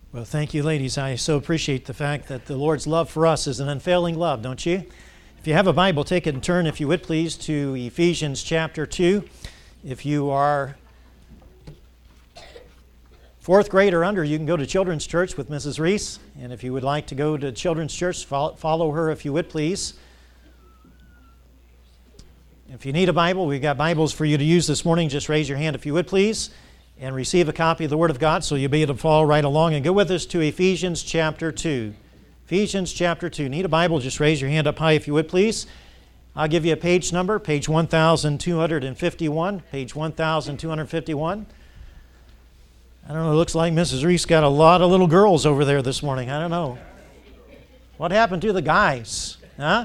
Well, thank you, ladies. I so appreciate the fact that the Lord's love for us is an unfailing love, don't you? If you have a Bible, take it and turn, if you would please, to Ephesians chapter 2. If you are fourth grade or under, you can go to Children's Church with Mrs. Reese. And if you would like to go to Children's Church, follow her if you would please. If you need a Bible, we've got Bibles for you to use this morning. Just raise your hand if you would please, and receive a copy of the Word of God so you'll be able to follow right along. And go with us to Ephesians chapter 2. Ephesians chapter 2. Need a Bible? Just raise your hand up high if you would, please. I'll give you a page number, page 1251. Page 1251. I don't know, it looks like Mrs. Reese got a lot of little girls over there this morning. I don't know. What happened to the guys? Huh?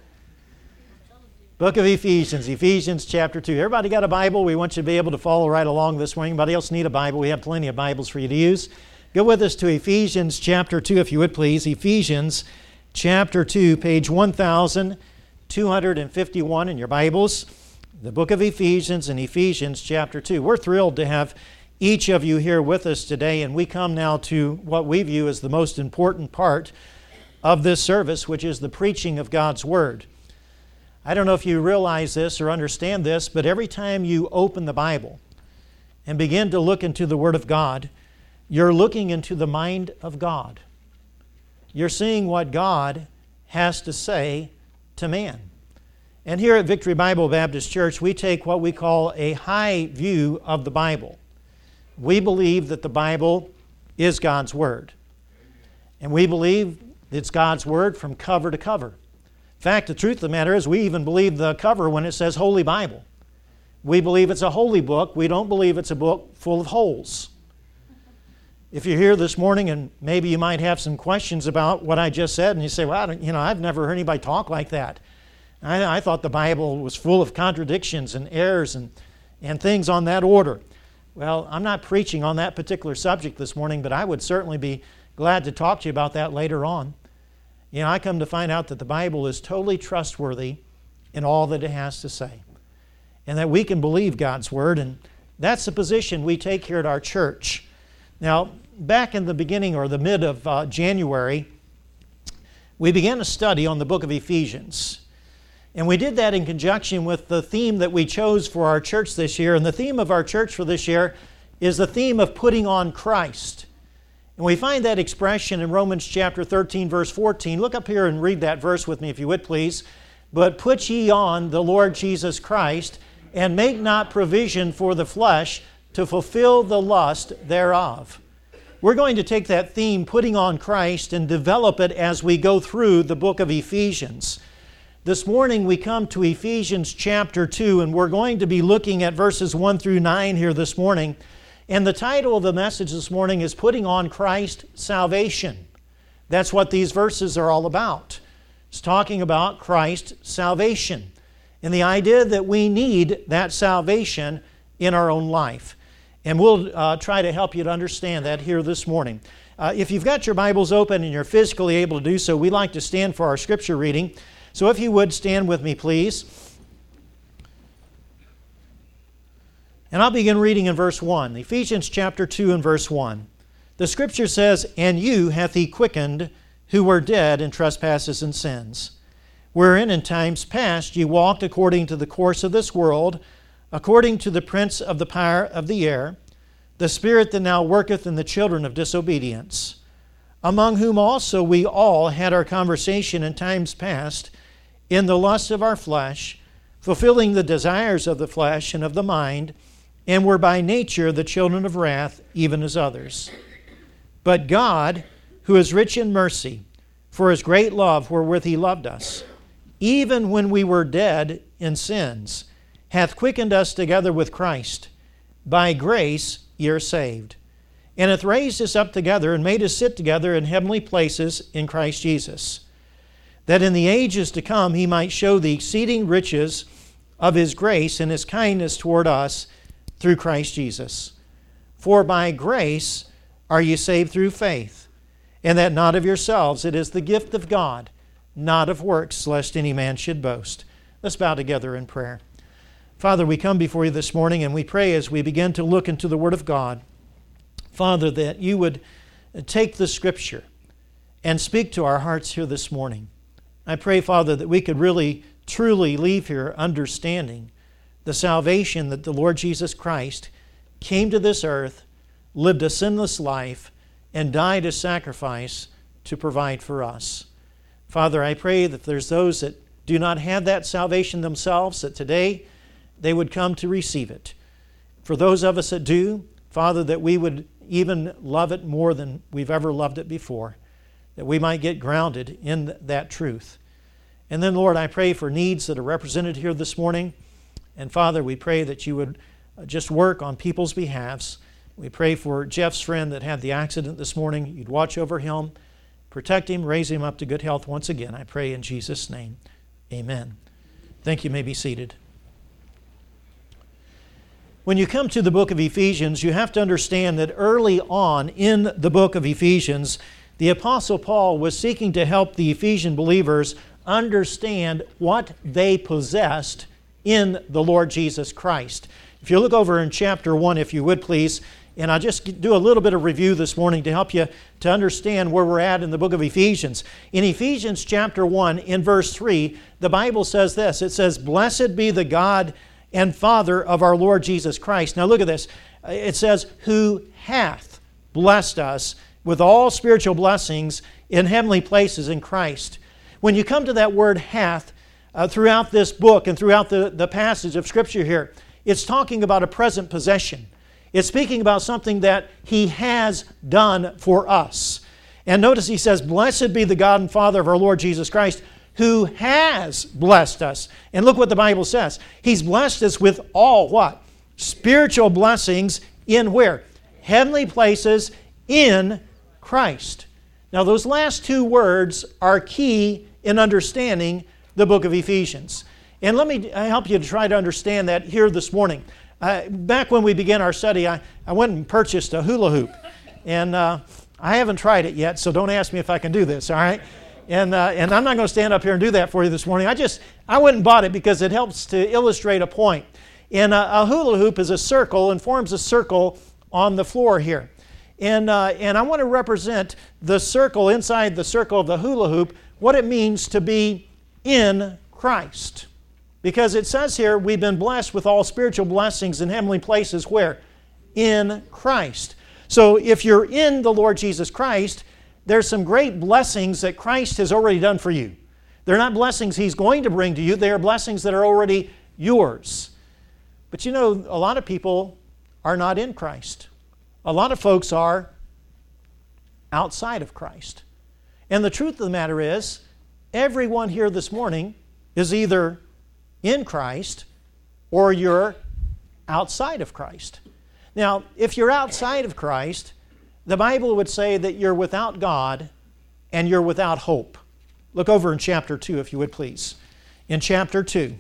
Book of Ephesians, Ephesians chapter 2. Everybody got a Bible? We want you to be able to follow right along this morning. Anybody else need a Bible? We have plenty of Bibles for you to use. Go with us to Ephesians chapter 2, if you would please. Ephesians chapter 2, page 1251 in your Bibles. The book of Ephesians and Ephesians chapter 2. We're thrilled to have each of you here with us today, and we come now to what we view as the most important part of this service, which is the preaching of God's Word. I don't know if you realize this or understand this, but every time you open the Bible and begin to look into the Word of God, you're looking into the mind of God. You're seeing what God has to say to man. And here at Victory Bible Baptist Church, we take what we call a high view of the Bible. We believe that the Bible is God's Word. And we believe it's God's Word from cover to cover. In fact, the truth of the matter is we even believe the cover when it says Holy Bible. We believe it's a holy book. We don't believe it's a book full of holes. If you're here this morning and maybe you might have some questions about what I just said and you say, well, I've never heard anybody talk like that. I thought the Bible was full of contradictions and errors and things on that order. Well, I'm not preaching on that particular subject this morning, but I would certainly be glad to talk to you about that later on. I come to find out that the Bible is totally trustworthy in all that it has to say, and that we can believe God's Word, and that's the position we take here at our church. Now, back in the beginning or the mid of January, we began a study on the book of Ephesians, and we did that in conjunction with the theme that we chose for our church this year, and the theme of our church for this year is the theme of putting on Christ. And we find that expression in Romans chapter 13, verse 14. Look up here and read that verse with me if you would, please. But put ye on the Lord Jesus Christ, and make not provision for the flesh to fulfill the lust thereof. We're going to take that theme, putting on Christ, and develop it as we go through the book of Ephesians. This morning we come to Ephesians chapter 2, and we're going to be looking at verses 1 through 9 here this morning. And the title of the message this morning is Putting on Christ Salvation. That's what these verses are all about. It's talking about Christ's salvation and the idea that we need that salvation in our own life. And we'll try to help you to understand that here this morning. If you've got your Bibles open and you're physically able to do so, we'd like to stand for our scripture reading. So if you would stand with me, please. And I'll begin reading in verse 1, Ephesians chapter 2 and verse 1. The Scripture says, And you hath He quickened, who were dead in trespasses and sins, wherein in times past ye walked according to the course of this world, according to the prince of the power of the air, the spirit that now worketh in the children of disobedience, among whom also we all had our conversation in times past, in the lust of our flesh, fulfilling the desires of the flesh and of the mind, and were by nature the children of wrath, even as others. But God, who is rich in mercy, for His great love wherewith He loved us, even when we were dead in sins, hath quickened us together with Christ. By grace ye are saved, and hath raised us up together and made us sit together in heavenly places in Christ Jesus, that in the ages to come He might show the exceeding riches of His grace and His kindness toward us through Christ Jesus. For by grace are ye saved through faith, and that not of yourselves, it is the gift of God, not of works, lest any man should boast. Let's bow together in prayer. Father, we come before you this morning and we pray as we begin to look into the Word of God, Father, that you would take the Scripture and speak to our hearts here this morning. I pray, Father, that we could really, truly leave here understanding the salvation that the Lord Jesus Christ came to this earth, lived a sinless life, and died as sacrifice to provide for us. Father, I pray that there's those that do not have that salvation themselves, that today they would come to receive it. For those of us that do, Father, that we would even love it more than we've ever loved it before, that we might get grounded in that truth. And then, Lord, I pray for needs that are represented here this morning. And Father, we pray that you would just work on people's behalves. We pray for Jeff's friend that had the accident this morning. You'd watch over him, protect him, raise him up to good health once again. I pray in Jesus' name. Amen. Thank you. You may be seated. When you come to the book of Ephesians, you have to understand that early on in the book of Ephesians, the Apostle Paul was seeking to help the Ephesian believers understand what they possessed in the Lord Jesus Christ. If you look over in chapter 1, if you would please, and I'll just do a little bit of review this morning to help you to understand where we're at in the book of Ephesians. In Ephesians chapter 1, in verse 3, the Bible says this. It says, "Blessed be the God and Father of our Lord Jesus Christ." Now look at this. It says, "Who hath blessed us with all spiritual blessings in heavenly places in Christ." When you come to that word hath, throughout this book and throughout the passage of Scripture here, it's talking about a present possession. It's speaking about something that He has done for us. And notice He says, "Blessed be the God and Father of our Lord Jesus Christ, who has blessed us." And look what the Bible says. He's blessed us with all what? Spiritual blessings in where? Heavenly places in Christ. Now those last two words are key in understanding the book of Ephesians. And let me help you to try to understand that here this morning. Back when we began our study, I went and purchased a hula hoop. And I haven't tried it yet, so don't ask me if I can do this, all right? And I'm not going to stand up here and do that for you this morning. I went and bought it because it helps to illustrate a point. And a hula hoop is a circle and forms a circle on the floor here. And I want to represent the circle, inside the circle of the hula hoop, what it means to be in Christ. Because it says here, we've been blessed with all spiritual blessings in heavenly places. Where? In Christ. So if you're in the Lord Jesus Christ, there's some great blessings that Christ has already done for you. They're not blessings He's going to bring to you. They are blessings that are already yours. But you know, a lot of people are not in Christ. A lot of folks are outside of Christ. And the truth of the matter is, everyone here this morning is either in Christ or you're outside of Christ. Now, if you're outside of Christ, the Bible would say that you're without God and you're without hope. Look over in chapter 2, if you would please. In chapter 2,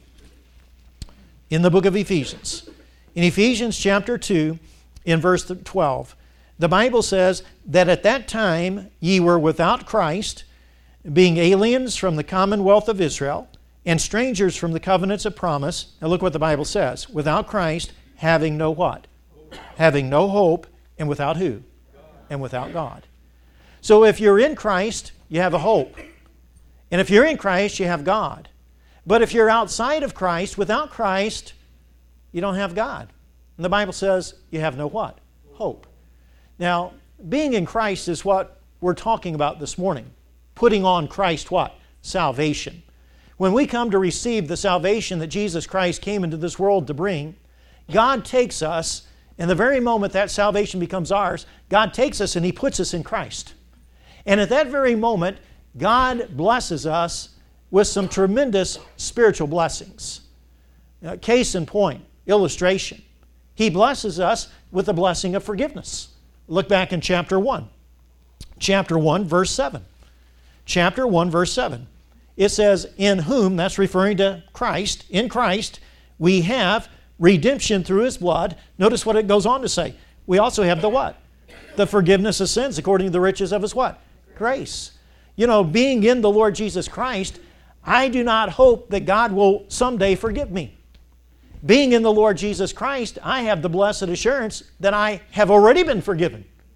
in the book of Ephesians. In Ephesians chapter 2, in verse 12, the Bible says that at that time ye were without Christ, being aliens from the commonwealth of Israel, and strangers from the covenants of promise. Now look what the Bible says. Without Christ, having no what? Having no hope, and without who? And without God. So if you're in Christ, you have a hope. And if you're in Christ, you have God. But if you're outside of Christ, without Christ, you don't have God. And the Bible says you have no what? Hope. Now, being in Christ is what we're talking about this morning. Putting on Christ what? Salvation. When we come to receive the salvation that Jesus Christ came into this world to bring, God takes us, and the very moment that salvation becomes ours, God takes us and He puts us in Christ. And at that very moment, God blesses us with some tremendous spiritual blessings. Case in point, illustration. He blesses us with the blessing of forgiveness. Look back in chapter 1. Chapter 1, verse 7. Chapter 1, verse 7. It says, in whom, that's referring to Christ, in Christ, we have redemption through His blood. Notice what it goes on to say. We also have the what? The forgiveness of sins according to the riches of His what? Grace. You know, being in the Lord Jesus Christ, I do not hope that God will someday forgive me. Being in the Lord Jesus Christ, I have the blessed assurance that I have already been forgiven.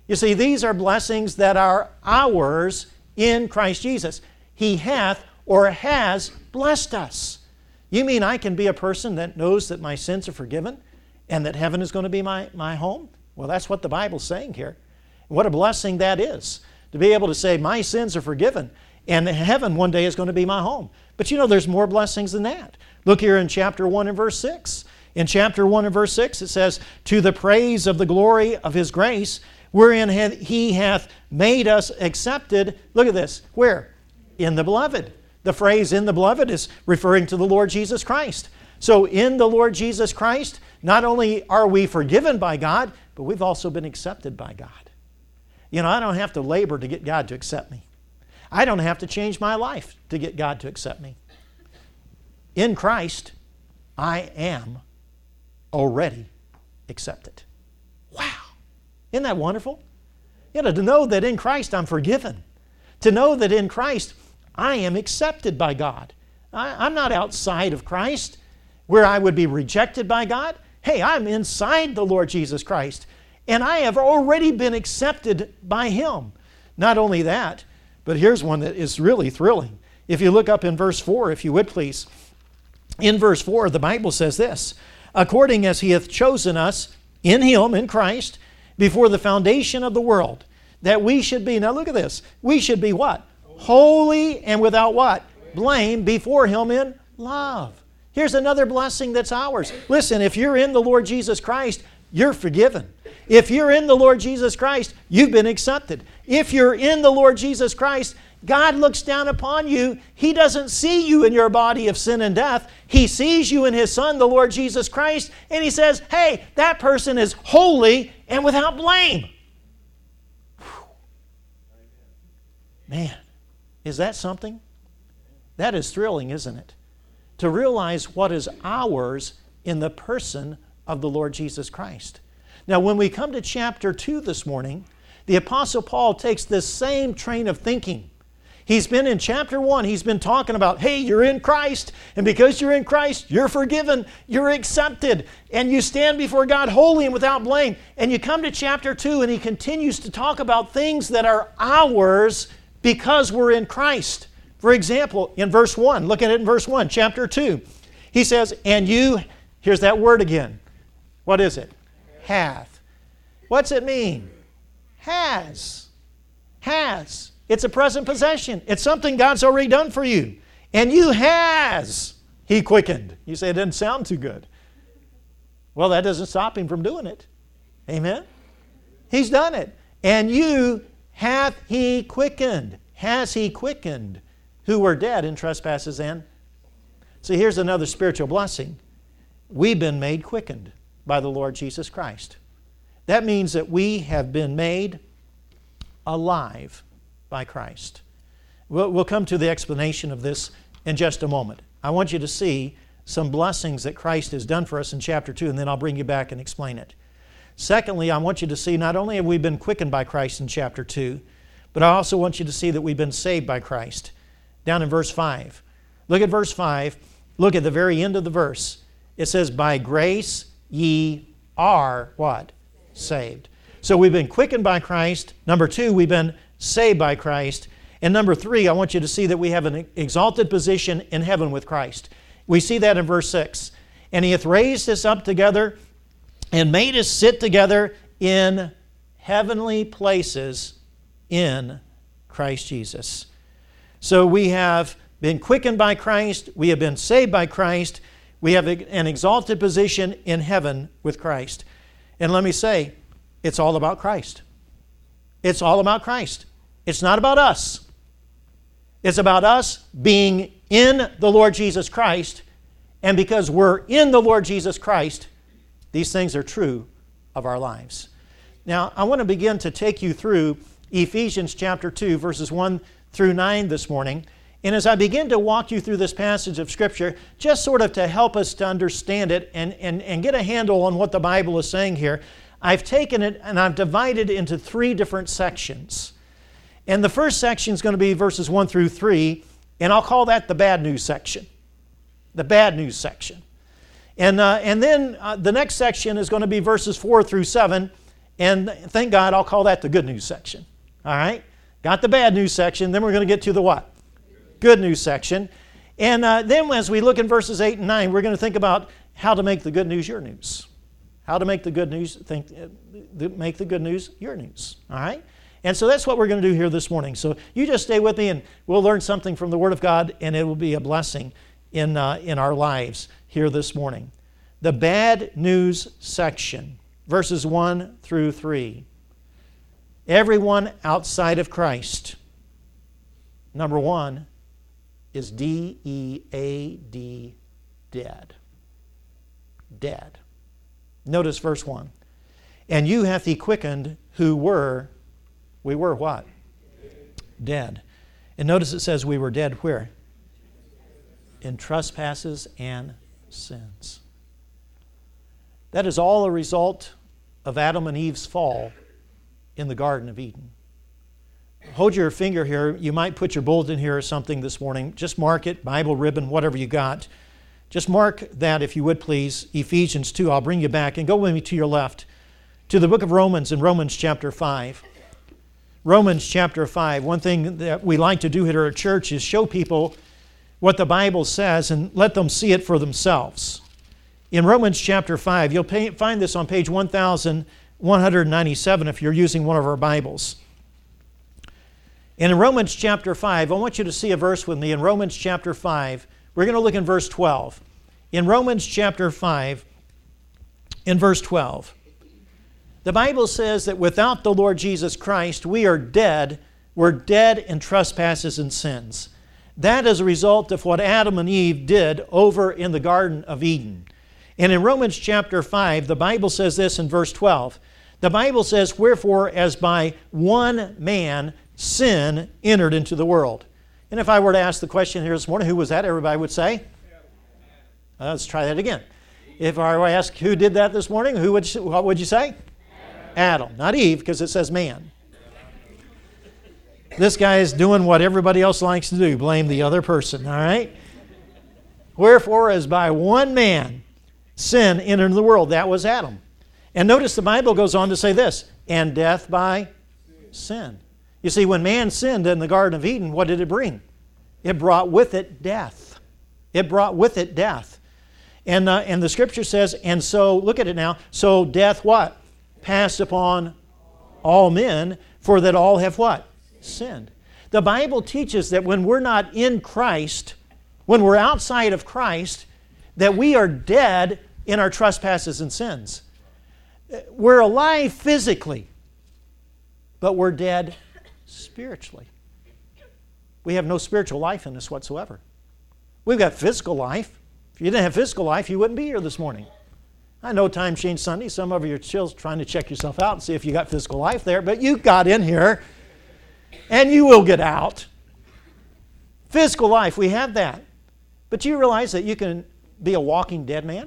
You see, these are blessings that are ours in Christ Jesus. He hath or has blessed us. You mean I can be a person that knows that my sins are forgiven and that heaven is going to be my home? Well, that's what the Bible's saying here. What a blessing that is, to be able to say my sins are forgiven and heaven one day is going to be my home. But you know, there's more blessings than that. Look here in chapter 1 and verse 6. In chapter 1 and verse 6 it says, to the praise of the glory of His grace, wherein He hath made us accepted. Look at this. Where? In the Beloved. The phrase in the Beloved is referring to the Lord Jesus Christ. So in the Lord Jesus Christ, not only are we forgiven by God, but we've also been accepted by God. You know, I don't have to labor to get God to accept me. I don't have to change my life to get God to accept me. In Christ, I am already accepted. Wow. Isn't that wonderful? You know, to know that in Christ I'm forgiven. To know that in Christ I am accepted by God. I'm not outside of Christ where I would be rejected by God. Hey, I'm inside the Lord Jesus Christ, and I have already been accepted by Him. Not only that, but here's one that is really thrilling. If you look up in verse 4, if you would please. In verse 4, the Bible says this, according as He hath chosen us in Him, in Christ, before the foundation of the world, that we should be, now look at this, we should be what? Holy and without what? Blame before Him in love. Here's another blessing that's ours. Listen, if you're in the Lord Jesus Christ, you're forgiven. If you're in the Lord Jesus Christ, you've been accepted. If you're in the Lord Jesus Christ, God looks down upon you. He doesn't see you in your body of sin and death. He sees you in His Son, the Lord Jesus Christ, and He says, hey, that person is holy and without blame. Whew. Man, is that something? That is thrilling, isn't it? To realize what is ours in the person of the Lord Jesus Christ. Now, when we come to chapter 2 this morning, the Apostle Paul takes this same train of thinking. He's been in chapter 1, he's been talking about, hey, you're in Christ, and because you're in Christ, you're forgiven, you're accepted, and you stand before God holy and without blame. And you come to chapter 2, and he continues to talk about things that are ours because we're in Christ. For example, in verse 1, look at it in verse 1, chapter 2. He says, and you, here's that word again. What is it? Hath. What's it mean? Has. Has. It's a present possession. It's something God's already done for you. And you has He quickened. You say it doesn't sound too good. Well, that doesn't stop Him from doing it. Amen? He's done it. And you hath He quickened. Has He quickened who were dead in trespasses and... See, here's another spiritual blessing. We've been made quickened by the Lord Jesus Christ. That means that we have been made alive by Christ. We'll come to the explanation of this in just a moment. I want you to see some blessings that Christ has done for us in chapter 2, and then I'll bring you back and explain it. Secondly, I want you to see not only have we been quickened by Christ in chapter 2, but I also want you to see that we've been saved by Christ. Down in verse 5. Look at verse 5. Look at the very end of the verse. It says, by grace ye are what? Saved. So we've been quickened by Christ. Number 2, we've been saved by Christ. And number 3, I want you to see that we have an exalted position in heaven with Christ. We see that in verse 6. And He hath raised us up together and made us sit together in heavenly places in Christ Jesus. So we have been quickened by Christ. We have been saved by Christ. We have an exalted position in heaven with Christ. And let me say, it's all about Christ. It's all about Christ. It's not about us. It's about us being in the Lord Jesus Christ. And because we're in the Lord Jesus Christ, these things are true of our lives. Now, I want to begin to take you through Ephesians chapter 2, verses 1 through 9 this morning. And as I begin to walk you through this passage of Scripture, just sort of to help us to understand it and get a handle on what the Bible is saying here, I've taken it and I've divided it into 3 different sections. And the first section is going to be verses 1 through 3, and I'll call that the bad news section. The bad news section. And then the next section is going to be verses 4 through 7, And thank God, I'll call that the good news section. All right? Got the bad news section, then we're going to get to the what? Good news section. And then as we look in verses 8 and 9, we're going to think about how to make the good news your news. How to make the good news, make the good news your news. All right? And so that's what we're going to do here this morning. So you just stay with me and we'll learn something from the Word of God, and it will be a blessing in our lives here this morning. The bad news section, verses 1 through 3. Everyone outside of Christ, number 1, is D-E-A-D, dead. Dead. Notice verse 1. And you hath he quickened who were, we were what? Dead. And notice it says we were dead where? In trespasses and sins. That is all a result of Adam and Eve's fall in the Garden of Eden. Hold your finger here. You might put your bulletin here or something this morning. Just mark it, Bible ribbon, whatever you got. Just mark that, if you would please, Ephesians 2. I'll bring you back and go with me to your left to the book of Romans in Romans chapter 5. Romans chapter 5. One thing that we like to do here at church is show people what the Bible says and let them see it for themselves. In Romans chapter 5, you'll find this on page 1197 if you're using one of our Bibles. And in Romans chapter 5, I want you to see a verse with me. In Romans chapter 5, we're going to look in verse 12. In Romans chapter 5, in verse 12, the Bible says that without the Lord Jesus Christ, we are dead. We're dead in trespasses and sins. That is a result of what Adam and Eve did over in the Garden of Eden. And in Romans chapter 5, the Bible says this in verse 12. The Bible says, wherefore, as by one man sin entered into the world. And if I were to ask the question here this morning, who was that? Everybody would say? Let's try that again. If I were to ask who did that this morning, what would you say? Adam. Not Eve, because it says man. This guy is doing what everybody else likes to do, blame the other person, all right? Wherefore, as by one man sin entered into the world, that was Adam. And notice the Bible goes on to say this, and death by sin. You see, when man sinned in the Garden of Eden, what did it bring? It brought with it death. It brought with it death. And the Scripture says, and so, look at it now, so death what? Passed upon all men, for that all have what? Sinned. The Bible teaches that when we're not in Christ, when we're outside of Christ, that we are dead in our trespasses and sins. We're alive physically, but we're dead spiritually. We have no spiritual life in us whatsoever. We've got physical life. If you didn't have physical life, you wouldn't be here this morning. I know Time Change Sunday, some of you are still trying to check yourself out and see if you got physical life there, but you got in here, and you will get out. Physical life, we have that. But you realize that you can be a walking dead man?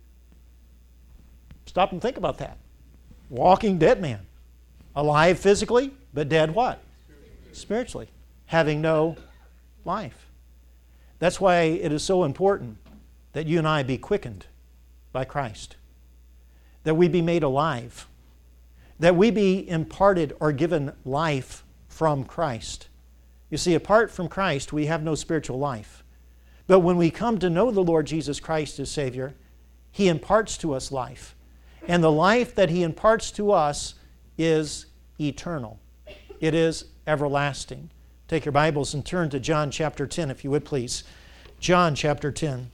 Stop and think about that. Walking dead man. Alive physically, but dead what? Spiritually. Having no life. That's why it is so important that you and I be quickened by Christ. That we be made alive. That we be imparted or given life from Christ. You see, apart from Christ, we have no spiritual life. But when we come to know the Lord Jesus Christ as Savior, He imparts to us life. And the life that He imparts to us is eternal. It is everlasting. Take your Bibles and turn to John chapter 10, if you would please. John chapter 10.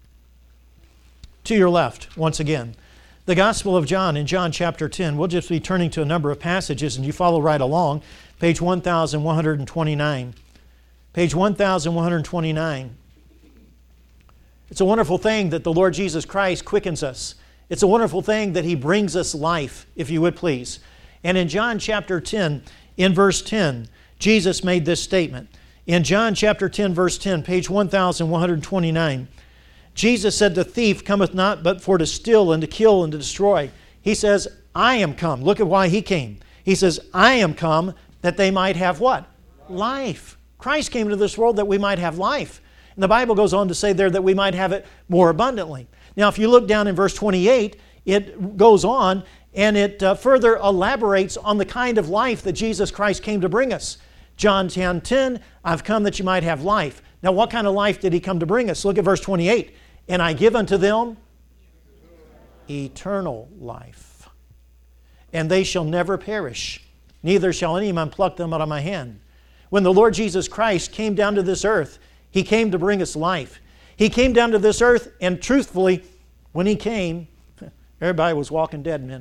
To your left, once again. The Gospel of John in John chapter 10. We'll just be turning to a number of passages, and you follow right along. Page 1129. Page 1129. It's a wonderful thing that the Lord Jesus Christ quickens us. It's a wonderful thing that He brings us life, if you would please. And in John chapter 10, in verse 10, Jesus made this statement. In John chapter 10, verse 10, page 1129, Jesus said, the thief cometh not but for to steal and to kill and to destroy. He says, I am come. Look at why He came. He says, I am come that they might have what? Life. Christ came into this world that we might have life. And the Bible goes on to say there that we might have it more abundantly. Now, if you look down in verse 28, it goes on And it further elaborates on the kind of life that Jesus Christ came to bring us. John 10:10, I've come that you might have life. Now, what kind of life did He come to bring us? Look at verse 28. And I give unto them eternal life, and they shall never perish, neither shall any man pluck them out of my hand. When the Lord Jesus Christ came down to this earth, He came to bring us life. He came down to this earth, and truthfully, when He came, everybody was walking dead men.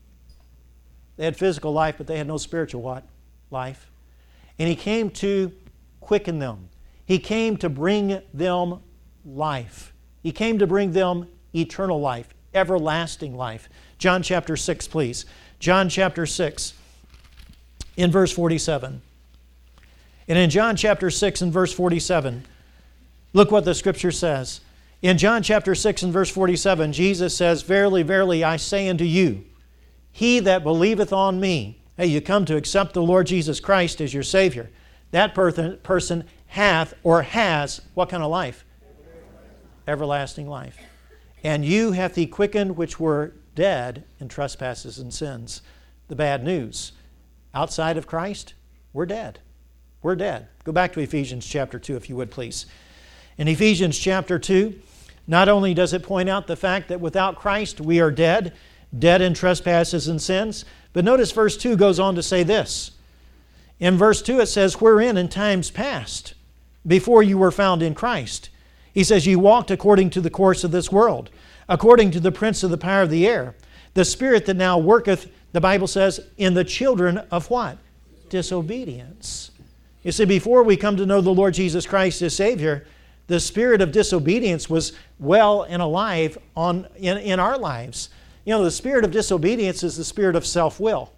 They had physical life, but they had no spiritual what? Life. And He came to quicken them. He came to bring them life. He came to bring them eternal life, everlasting life. John chapter 6, please. John chapter 6, in verse 47. And in John chapter 6 and verse 47, look what the Scripture says. In John chapter 6 and verse 47, Jesus says, Verily, verily, I say unto you, he that believeth on me, hey, you come to accept the Lord Jesus Christ as your Savior, that person hath or has what kind of life? Everlasting life. And you hath He quickened which were dead in trespasses and sins. The bad news, outside of Christ, we're dead. We're dead. Go back to Ephesians chapter 2, if you would, please. In Ephesians chapter 2, not only does it point out the fact that without Christ we are dead, dead in trespasses and sins, but notice verse 2 goes on to say this. In verse 2 it says, Wherein in times past, before you were found in Christ. He says, You walked according to the course of this world, according to the prince of the power of the air, the spirit that now worketh, the Bible says, in the children of what? Disobedience. You see, before we come to know the Lord Jesus Christ as Savior, the spirit of disobedience was well and alive in our lives. You know, the spirit of disobedience is the spirit of self-will.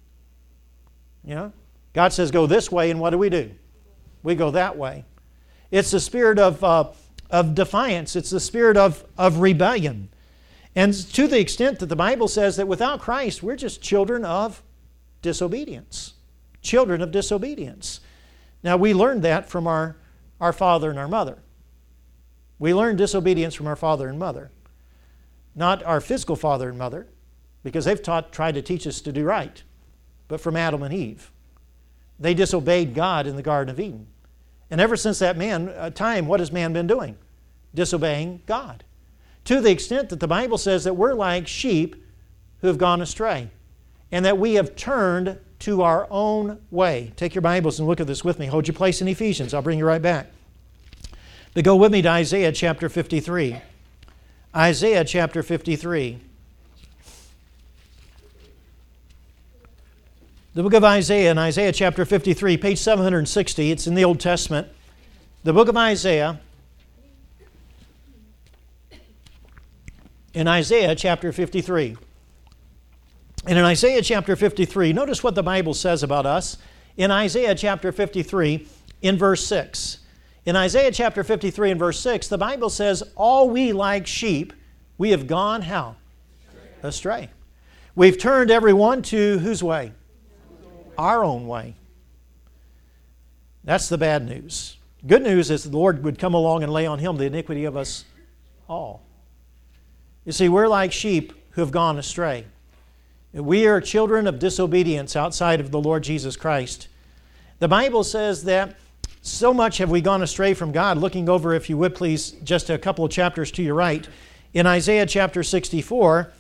You know, God says go this way, and what do? We go that way. It's the spirit of defiance. It's the spirit of rebellion. And to the extent that the Bible says that without Christ, we're just children of disobedience. Children of disobedience. Now, we learned that from our father and our mother. We learned disobedience from our father and mother. Not our physical father and mother, because they've tried to teach us to do right, but from Adam and Eve. They disobeyed God in the Garden of Eden. And ever since that time, what has man been doing? Disobeying God. To the extent that the Bible says that we're like sheep who have gone astray, and that we have turned to our own way. Take your Bibles and look at this with me. Hold your place in Ephesians. I'll bring you right back. But go with me to Isaiah chapter 53. Isaiah chapter 53. The book of Isaiah, in Isaiah chapter 53, page 760, it's in the Old Testament. The book of Isaiah, in Isaiah chapter 53. And in Isaiah chapter 53, notice what the Bible says about us. In Isaiah chapter 53, in verse 6. In Isaiah chapter 53 and verse 6, the Bible says, All we like sheep, we have gone how? Astray. We've turned everyone to whose way? Our own way. That's the bad news. Good news is the Lord would come along and lay on Him the iniquity of us all. You see, we're like sheep who have gone astray. We are children of disobedience outside of the Lord Jesus Christ. The Bible says that so much have we gone astray from God. Looking over, if you would please, just a couple of chapters to your right, in Isaiah chapter 64,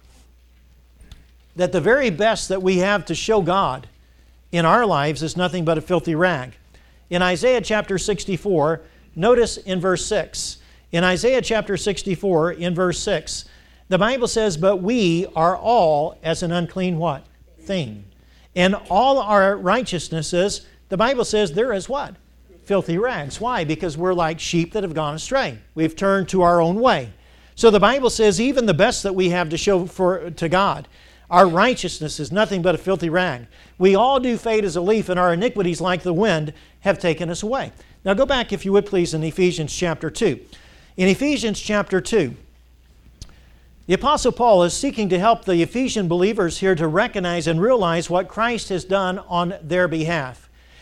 that the very best that we have to show God in our lives is nothing but a filthy rag. In Isaiah chapter 64, notice in verse 6. In Isaiah chapter 64, in verse 6, the Bible says, But we are all as an unclean what? Thing. And all our righteousnesses, the Bible says, they're as what? Filthy rags. Why? Because we're like sheep that have gone astray. We've turned to our own way. So the Bible says even the best that we have to show to God, our righteousness is nothing but a filthy rag. We all do fade as a leaf, and our iniquities, like the wind, have taken us away. Now go back, if you would please, in Ephesians chapter 2. In Ephesians chapter 2, the Apostle Paul is seeking to help the Ephesian believers here to recognize and realize what Christ has done on their behalf.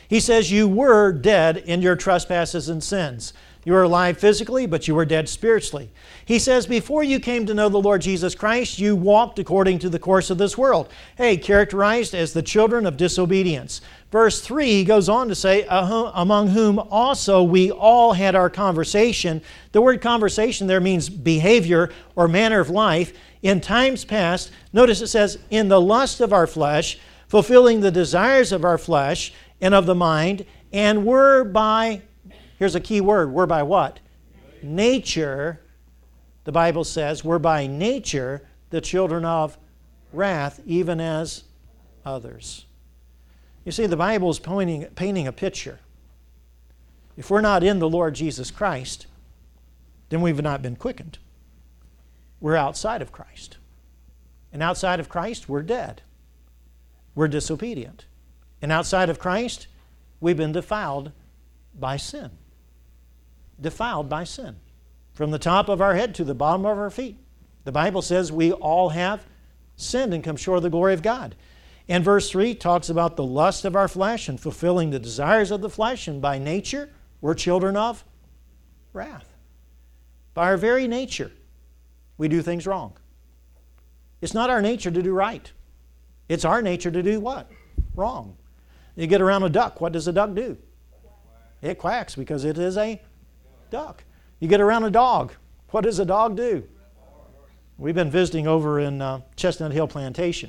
He says you were dead in your trespasses and sins. You were alive physically, but you were dead spiritually. He says before you came to know the Lord Jesus Christ, you walked according to the course of this world. Hey, characterized as the children of disobedience. Verse 3, he goes on to say, among whom also we all had our conversation. The word conversation there means behavior or manner of life. In times past, notice it says, in the lust of our flesh, fulfilling the desires of our flesh and of the mind, and were by, here's a key word, were by what? Nature, the Bible says, were by nature the children of wrath, even as others. You see, the Bible is painting a picture. If we're not in the Lord Jesus Christ, then we've not been quickened. We're outside of Christ. And outside of Christ, we're dead. We're disobedient. And outside of Christ, we've been defiled by sin. Defiled by sin. From the top of our head to the bottom of our feet. The Bible says we all have sinned and come short of the glory of God. And verse 3 talks about the lust of our flesh and fulfilling the desires of the flesh, and by nature, we're children of wrath. By our very nature, we do things wrong. It's not our nature to do right. It's our nature to do what? Wrong. You get around a duck, what does a duck do? It quacks because it is a duck. You get around a dog, what does a dog do? We've been visiting over in Chestnut Hill Plantation.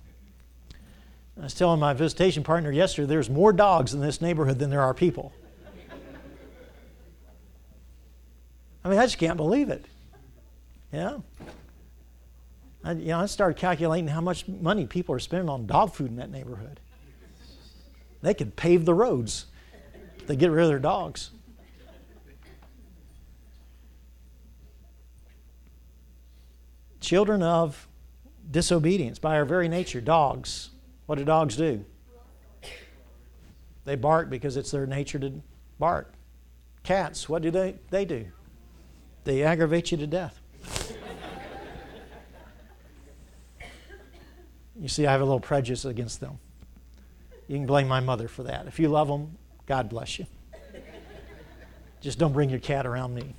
I was telling my visitation partner yesterday, there's more dogs in this neighborhood than there are people. I mean, I just can't believe it. Yeah. I started calculating how much money people are spending on dog food in that neighborhood. They could pave the roads if they get rid of their dogs. Children of disobedience by our very nature, dogs. What do dogs do? They bark because it's their nature to bark. Cats, what do they do? They aggravate you to death. You see, I have a little prejudice against them. You can blame my mother for that. If you love them, God bless you. Just don't bring your cat around me.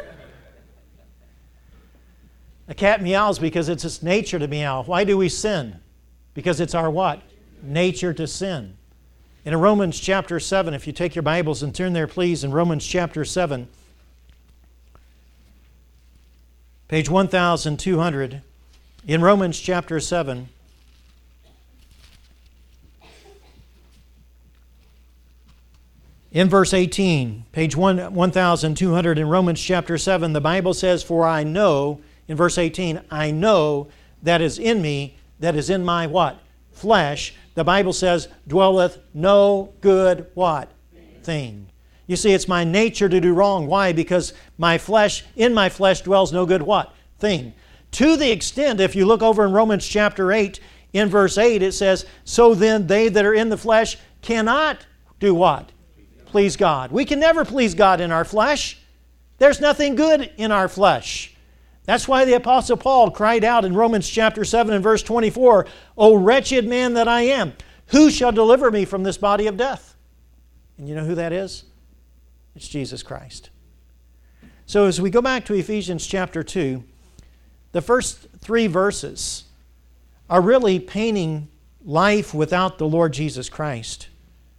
A cat meows because it's its nature to meow. Why do we sin? Because it's our what? Nature to sin. In Romans chapter 7, if you take your Bibles and turn there, please, in Romans chapter 7, page 1200, in Romans chapter 7, in verse 18, page 1200 in Romans chapter 7, the Bible says, for I know, in verse 18, I know that is in me, that is in my what? Flesh. The Bible says, dwelleth no good what? Thing. You see, it's my nature to do wrong. Why? Because my flesh, in my flesh dwells no good what? Thing. To the extent, if you look over in Romans chapter 8, in verse 8, it says, so then they that are in the flesh cannot do what? Please God. We can never please God in our flesh. There's nothing good in our flesh. That's why the Apostle Paul cried out in Romans chapter 7 and verse 24, O wretched man that I am, who shall deliver me from this body of death? And you know who that is? It's Jesus Christ. So as we go back to Ephesians chapter 2, the first 3 verses are really painting life without the Lord Jesus Christ.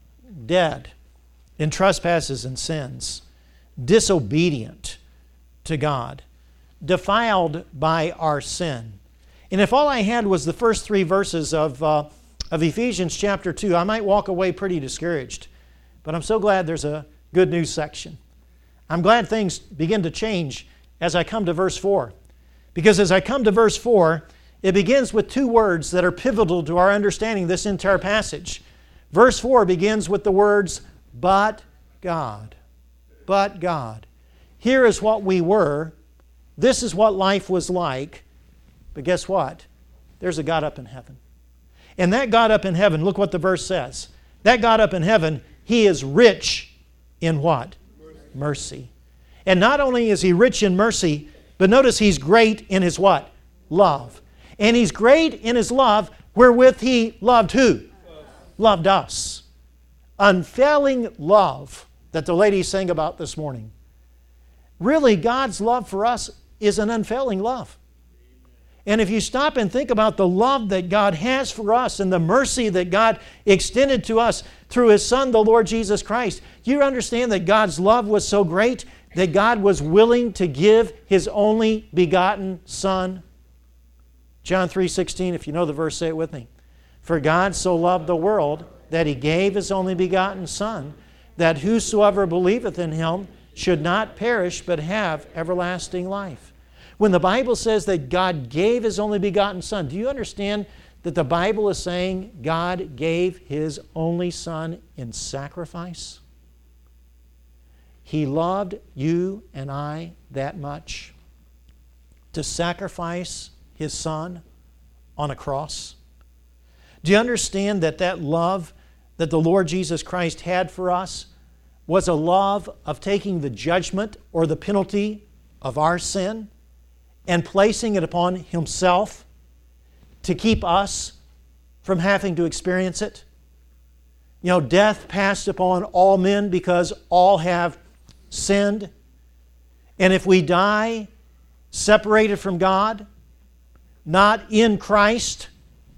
Dead in trespasses and sins, disobedient to God, defiled by our sin. And if all I had was the first 3 verses of Ephesians chapter 2, I might walk away pretty discouraged. But I'm so glad there's a good news section. I'm glad things begin to change as I come to verse 4. Because as I come to verse 4, it begins with 2 words that are pivotal to our understanding this entire passage. Verse 4 begins with the words, but God. But God. Here is what we were. This is what life was like. But guess what? There's a God up in heaven. And that God up in heaven, look what the verse says. That God up in heaven, He is rich in what? Mercy. And not only is He rich in mercy, but notice He's great in His what? Love. And He's great in His love wherewith He loved who? Loved us. unfailing love that the lady sang about this morning. Really, God's love for us is an unfailing love. And if you stop and think about the love that God has for us and the mercy that God extended to us through His Son, the Lord Jesus Christ, you understand that God's love was so great that God was willing to give His only begotten Son. John 3:16, if you know the verse, say it with me. For God so loved the world that He gave His only begotten Son, that whosoever believeth in Him should not perish but have everlasting life. When the Bible says that God gave His only begotten Son, do you understand that the Bible is saying God gave His only Son in sacrifice? He loved you and I that much to sacrifice His Son on a cross. Do you understand that that love that the Lord Jesus Christ had for us was a love of taking the judgment or the penalty of our sin and placing it upon Himself to keep us from having to experience it? You know, death passed upon all men because all have sinned. And if we die separated from God, not in Christ,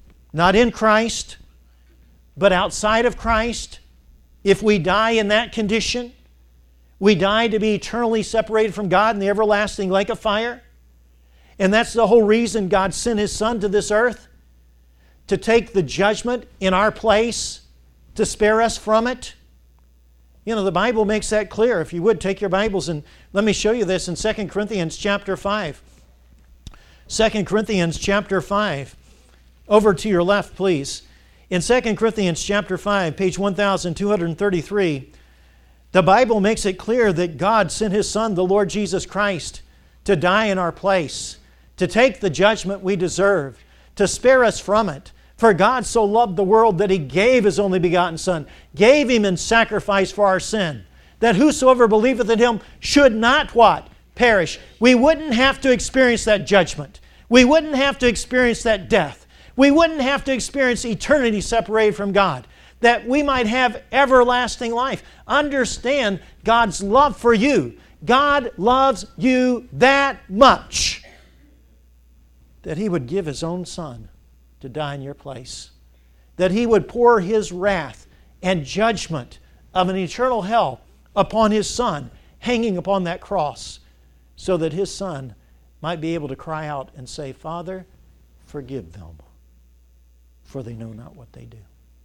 but outside of Christ, if we die in that condition, we die to be eternally separated from God in the everlasting lake of fire. And that's the whole reason God sent His Son to this earth, to take the judgment in our place, to spare us from it. You know, the Bible makes that clear. If you would, take your Bibles and let me show you this in 2 Corinthians chapter 5. 2 Corinthians chapter 5. Over to your left, please. In 2 Corinthians chapter 5, page 1233, the Bible makes it clear that God sent His Son, the Lord Jesus Christ, to die in our place, to take the judgment we deserve, to spare us from it. For God so loved the world that He gave His only begotten Son, gave Him in sacrifice for our sin, that whosoever believeth in Him should not what? Perish. We wouldn't have to experience that judgment. We wouldn't have to experience that death. We wouldn't have to experience eternity separated from God, that we might have everlasting life. Understand God's love for you. God loves you that much that He would give His own Son to die in your place, that He would pour His wrath and judgment of an eternal hell upon His Son hanging upon that cross, so that His Son might be able to cry out and say, Father, forgive them, for they know not what they do.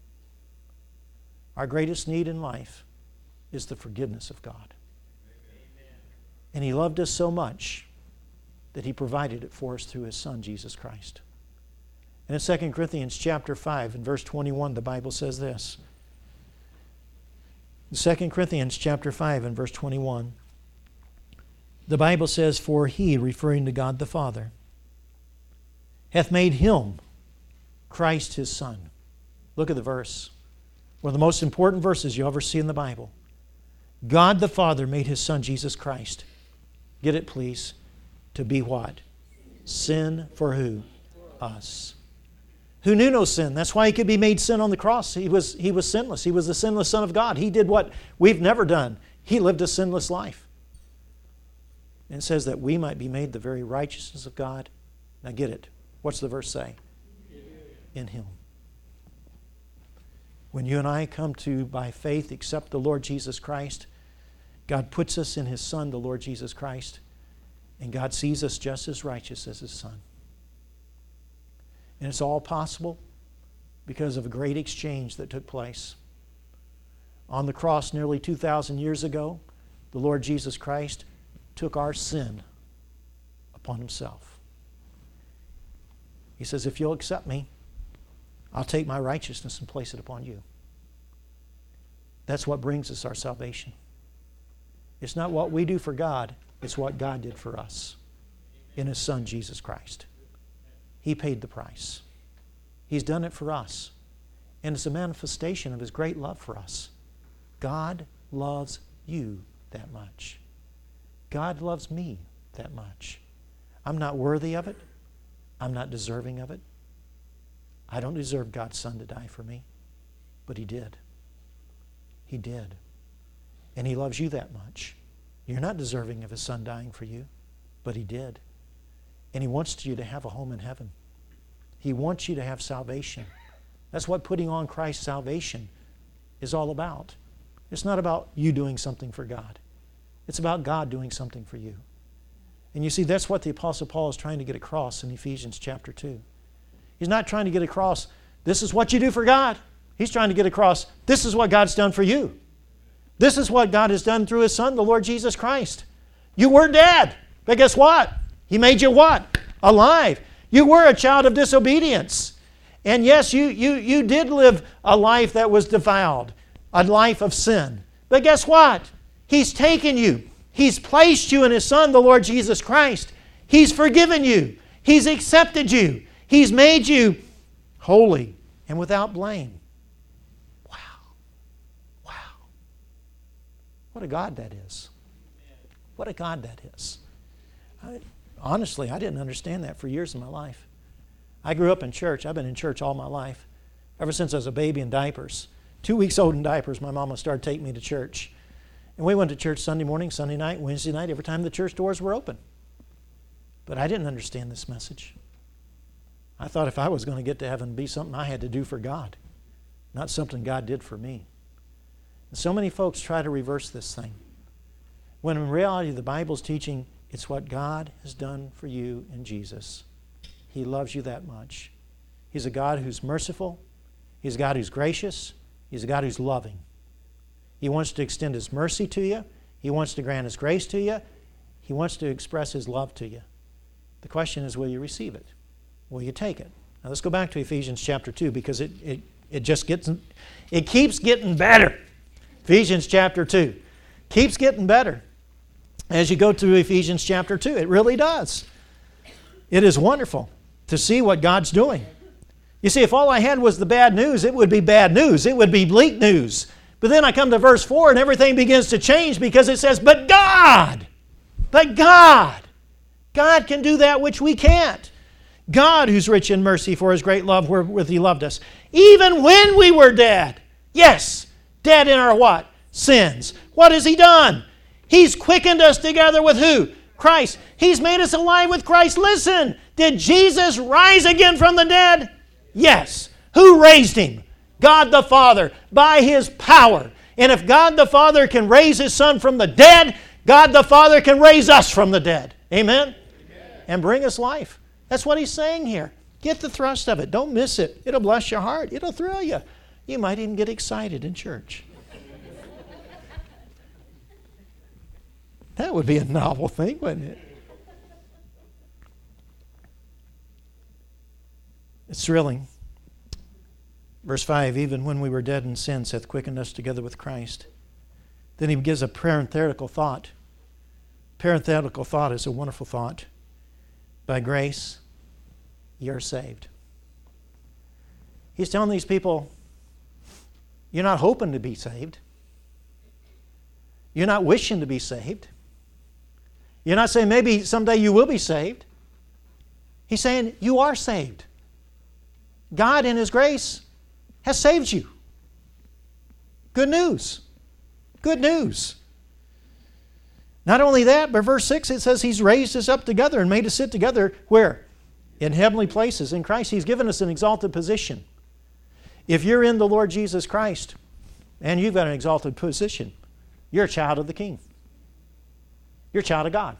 Our greatest need in life is the forgiveness of God. And He loved us so much that He provided it for us through His Son, Jesus Christ. And in 2 Corinthians chapter 5, in verse 21, the Bible says this. In 2 Corinthians chapter 5, in verse 21, the Bible says, For He, referring to God the Father, hath made Him, Christ His Son. Look at the verse. One of the most important verses you'll ever see in the Bible. God the Father made His Son, Jesus Christ. Get it, please. To be what? Sin for who? Us. Who knew no sin. That's why He could be made sin on the cross. He was sinless. He was the sinless Son of God. He did what we've never done. He lived a sinless life. And it says that we might be made the very righteousness of God. Now get it. What's the verse say? In Him. When you and I come to, by faith, accept the Lord Jesus Christ, God puts us in His Son, the Lord Jesus Christ, and God sees us just as righteous as His Son. And it's all possible because of a great exchange that took place. On the cross nearly 2,000 years ago, the Lord Jesus Christ took our sin upon Himself. He says, if you'll accept me, I'll take my righteousness and place it upon you. That's what brings us our salvation. It's not what we do for God, it's what God did for us in His Son, Jesus Christ. He paid the price. He's done it for us. And it's a manifestation of His great love for us. God loves you that much. God loves me that much. I'm not worthy of it. I'm not deserving of it. I don't deserve God's Son to die for me, but He did. He did. And He loves you that much. You're not deserving of His Son dying for you, but He did. And He wants you to have a home in heaven. He wants you to have salvation. That's what putting on Christ's salvation is all about. It's not about you doing something for God. It's about God doing something for you. And you see, that's what the Apostle Paul is trying to get across in Ephesians chapter 2. He's not trying to get across, this is what you do for God. He's trying to get across, this is what God's done for you. This is what God has done through His Son, the Lord Jesus Christ. You were dead, but guess what? He made you what? Alive. You were a child of disobedience. And yes, you did live a life that was defiled, a life of sin. But guess what? He's taken you. He's placed you in His Son, the Lord Jesus Christ. He's forgiven you. He's accepted you. He's made you holy and without blame. Wow. Wow. What a God that is. What a God that is. Honestly, I didn't understand that for years of my life. I grew up in church. I've been in church all my life. Ever since I was a baby in diapers. 2 weeks old in diapers, my mama started taking me to church. And we went to church Sunday morning, Sunday night, Wednesday night, every time the church doors were open. But I didn't understand this message. I thought if I was going to get to heaven, it'd be something I had to do for God, not something God did for me. And so many folks try to reverse this thing. When in reality, the Bible's teaching, it's what God has done for you in Jesus. He loves you that much. He's a God who's merciful. He's a God who's gracious. He's a God who's loving. He wants to extend His mercy to you. He wants to grant His grace to you. He wants to express His love to you. The question is, will you receive it? Will you take it? Now let's go back to Ephesians chapter 2 because it keeps getting better. Ephesians chapter 2 keeps getting better as you go through Ephesians chapter 2. It really does. It is wonderful to see what God's doing. You see, if all I had was the bad news, it would be bad news. It would be bleak news. But then I come to verse 4 and everything begins to change because it says, but God can do that which we can't. God, who's rich in mercy for His great love wherewith He loved us, even when we were dead. Yes, dead in our what? Sins. What has He done? He's quickened us together with who? Christ. He's made us alive with Christ. Listen, did Jesus rise again from the dead? Yes. Who raised Him? God the Father, by His power. And if God the Father can raise His Son from the dead, God the Father can raise us from the dead. Amen? Amen. And bring us life. That's what He's saying here. Get the thrust of it. Don't miss it. It'll bless your heart. It'll thrill you. You might even get excited in church. That would be a novel thing, wouldn't it? It's thrilling. Verse 5, even when we were dead in sins, hath quickened us together with Christ. Then he gives a parenthetical thought. Parenthetical thought is a wonderful thought. By grace, you're saved. He's telling these people, you're not hoping to be saved. You're not wishing to be saved. You're not saying maybe someday you will be saved. He's saying you are saved. God in His grace has saved you. Good news. Good news. Not only that, but verse 6 it says He's raised us up together and made us sit together where? In heavenly places in Christ. He's given us an exalted position. If you're in the Lord Jesus Christ and you've got an exalted position, you're a child of the King. You're a child of God.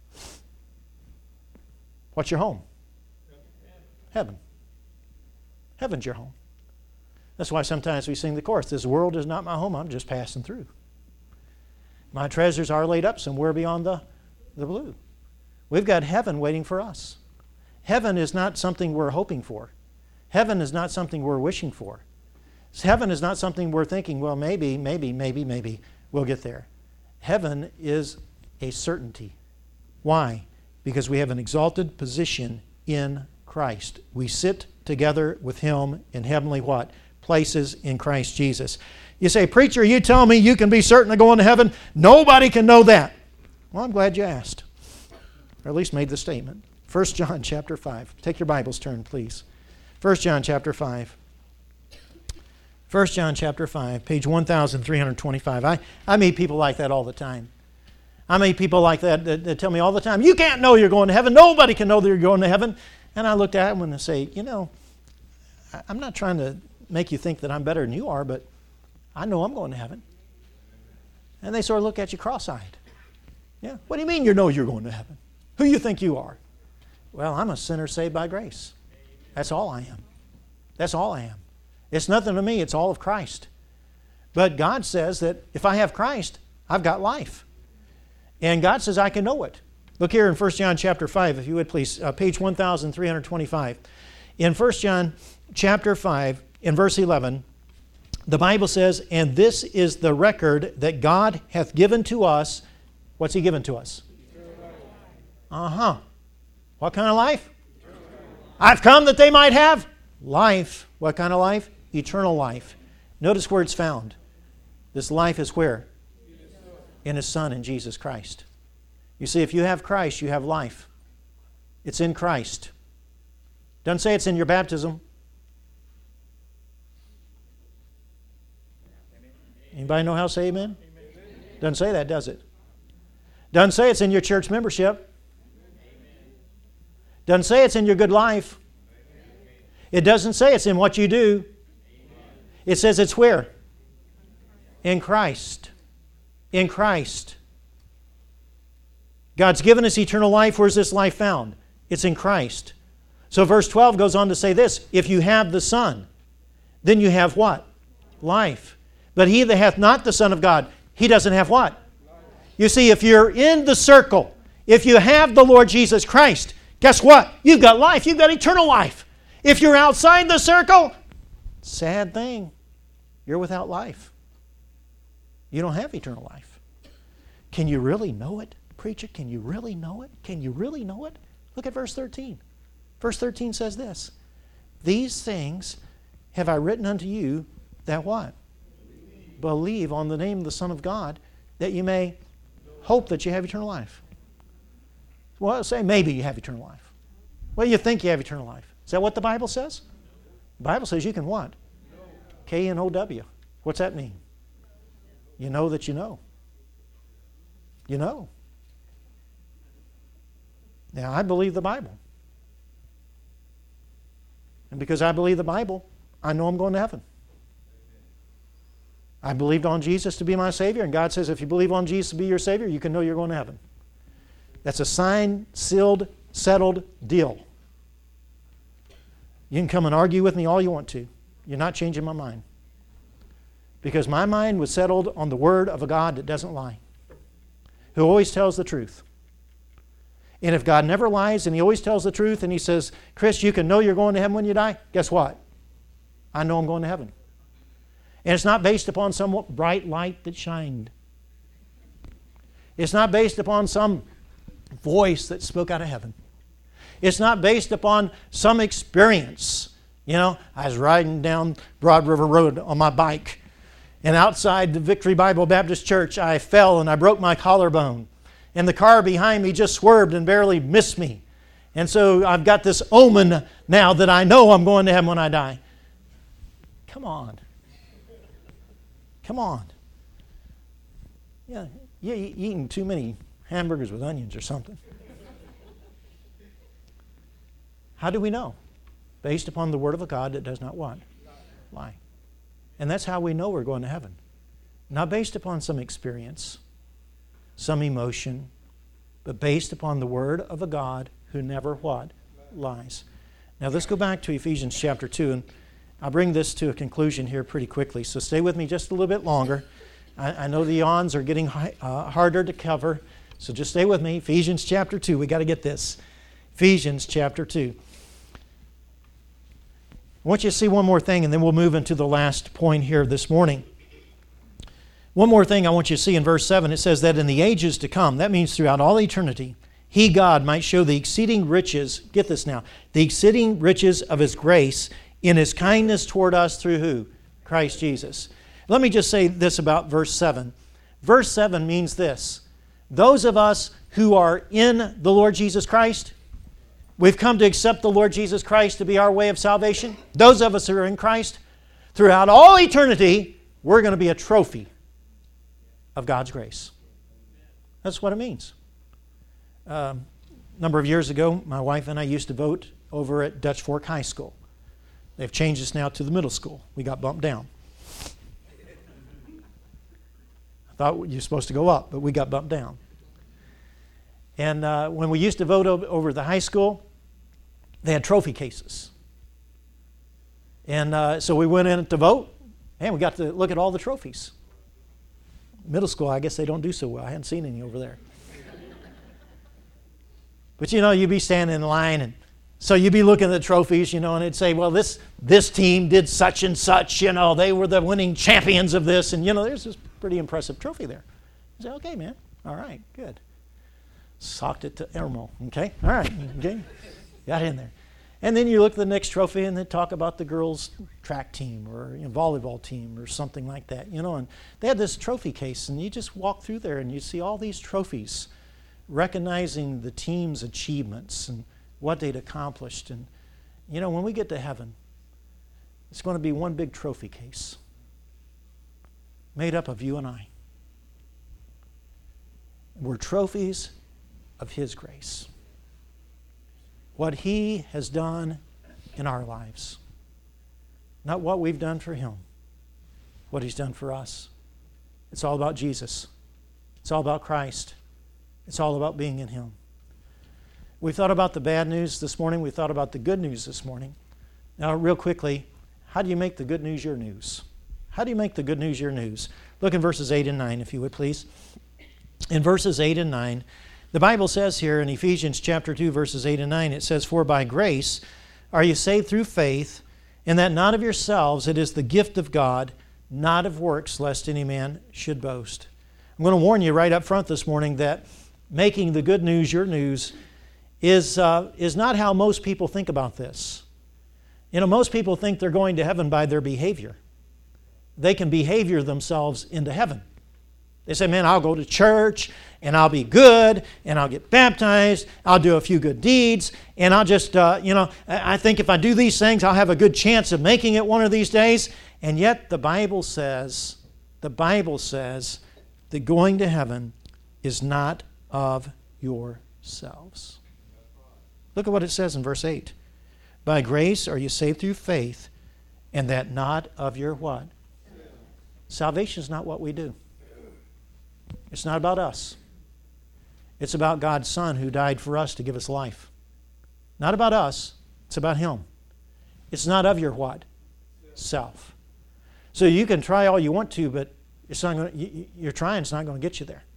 What's your home? Heaven. Heaven's your home. That's why sometimes we sing the chorus, this world is not my home, I'm just passing through. My treasures are laid up somewhere beyond the blue. We've got heaven waiting for us. Heaven is not something we're hoping for. Heaven is not something we're wishing for. Heaven is not something we're thinking, well, maybe we'll get there. Heaven is a certainty. Why? Because we have an exalted position in Christ. We sit together with Him in heavenly what? Places in Christ Jesus. You say, preacher, you tell me you can be certain of going to heaven? Nobody can know that. Well, I'm glad you asked. Or at least made the statement. 1 John chapter 5. Take your Bibles, turn, please. 1 John chapter 5. 1 John chapter 5, page 1325. I meet people like that all the time. I meet people like that tell me all the time, you can't know you're going to heaven. Nobody can know that you're going to heaven. And I looked at them and I say, I'm not trying to make you think that I'm better than you are, but I know I'm going to heaven. And they sort of look at you cross-eyed. Yeah, what do you mean you know you're going to heaven? Who you think you are? Well, I'm a sinner saved by grace. That's all I am. That's all I am. It's nothing to me. It's all of Christ. But God says that if I have Christ, I've got life. And God says I can know it. Look here in 1 John chapter 5, if you would please, page 1325. In 1 John chapter 5, in verse 11, the Bible says, and this is the record that God hath given to us. What's He given to us? What kind of life? I've come that they might have life. What kind of life? Eternal life. Notice where it's found. This life is where? In His Son, in Jesus Christ. You see, if you have Christ, you have life. It's in Christ. Doesn't say it's in your baptism. Anybody know how to say amen? Doesn't say that, does it? Doesn't say it's in your church membership. Doesn't say it's in your good life. It doesn't say it's in what you do. It says it's where? In Christ. In Christ. God's given us eternal life. Where's this life found? It's in Christ. So verse 12 goes on to say this, if you have the Son, then you have what? Life. But he that hath not the Son of God, he doesn't have what? You see, if you're in the circle, if you have the Lord Jesus Christ, guess what? You've got life. You've got eternal life. If you're outside the circle, sad thing. You're without life. You don't have eternal life. Can you really know it, preacher? Can you really know it? Can you really know it? Look at verse 13. Verse 13 says this, these things have I written unto you that what? Believe on the name of the Son of God, that you may hope that you have eternal life. Well, say maybe you have eternal life. Well, you think you have eternal life. Is that what the Bible says? The Bible says you can what? K-N-O-W. What's that mean? You know that you know. You know. Now, I believe the Bible. And because I believe the Bible, I know I'm going to heaven. I believed on Jesus to be my Savior, and God says if you believe on Jesus to be your Savior, you can know you're going to heaven. That's a signed, sealed, settled deal. You can come and argue with me all you want to. You're not changing my mind. Because my mind was settled on the Word of a God that doesn't lie, who always tells the truth. And if God never lies and He always tells the truth and He says, Chris, you can know you're going to heaven when you die, guess what? I know I'm going to heaven. And it's not based upon some bright light that shined. It's not based upon some voice that spoke out of heaven. It's not based upon some experience. I was riding down Broad River Road on my bike, and outside the Victory Bible Baptist Church, I fell and I broke my collarbone. And the car behind me just swerved and barely missed me. And so I've got this omen now that I know I'm going to heaven when I die. Come on. Come on. Yeah, you're eating too many hamburgers with onions or something. How do we know? Based upon the Word of a God that does not what? Lie. And that's how we know we're going to heaven. Not based upon some experience, some emotion, but based upon the Word of a God who never what? Lies. Now let's go back to Ephesians chapter 2, and I'll bring this to a conclusion here pretty quickly, so stay with me just a little bit longer. I know the yawns are getting harder to cover, so just stay with me. Ephesians chapter 2, we got to get this. Ephesians chapter 2. I want you to see one more thing, and then we'll move into the last point here this morning. One more thing I want you to see in verse 7. It says that in the ages to come, that means throughout all eternity, He, God, might show the exceeding riches, get this now, the exceeding riches of His grace in His kindness toward us through who? Christ Jesus. Let me just say this about verse 7. Verse 7 means this. Those of us who are in the Lord Jesus Christ, we've come to accept the Lord Jesus Christ to be our way of salvation. Those of us who are in Christ, throughout all eternity, we're going to be a trophy of God's grace. That's what it means. A number of years ago, my wife and I used to vote over at Dutch Fork High School. They've changed us now to the middle school. We got bumped down. I thought you were supposed to go up, but we got bumped down. And when we used to vote over the high school, they had trophy cases. And so we went in to vote, and we got to look at all the trophies. Middle school, I guess they don't do so well. I hadn't seen any over there. But you'd be standing in line, and so you'd be looking at the trophies, and it'd say, well, this team did such and such, they were the winning champions of this, and there's this pretty impressive trophy there. You say, okay, man, all right, good. Socked it to Ermo, okay, all right, okay, got in there. And then you look at the next trophy and they talk about the girls' track team or volleyball team or something like that, and they had this trophy case, and you just walk through there and you see all these trophies recognizing the team's achievements and what they'd accomplished. And, when we get to heaven, it's going to be one big trophy case made up of you and I. We're trophies of His grace. What He has done in our lives. Not what we've done for Him. What He's done for us. It's all about Jesus. It's all about Christ. It's all about being in Him. We thought about the bad news this morning. We thought about the good news this morning. Now, real quickly, how do you make the good news your news? How do you make the good news your news? Look in verses 8 and 9, if you would, please. In verses 8 and 9, the Bible says here in Ephesians chapter 2, verses 8 and 9, it says, "For by grace are you saved through faith, and that not of yourselves, it is the gift of God, not of works, lest any man should boast." I'm going to warn you right up front this morning that making the good news your news is not how most people think about this. Most people think they're going to heaven by their behavior. They can behavior themselves into heaven. They say, man, I'll go to church, and I'll be good, and I'll get baptized, I'll do a few good deeds, and I'll just, I think if I do these things, I'll have a good chance of making it one of these days. And yet the Bible says that going to heaven is not of yourselves. Look at what it says in verse 8. By grace are you saved through faith, and that not of your what? Salvation is not what we do. It's not about us. It's about God's Son who died for us to give us life. Not about us. It's about Him. It's not of your what? Self. So you can try all you want to, but it's not going your trying's not going to get you there.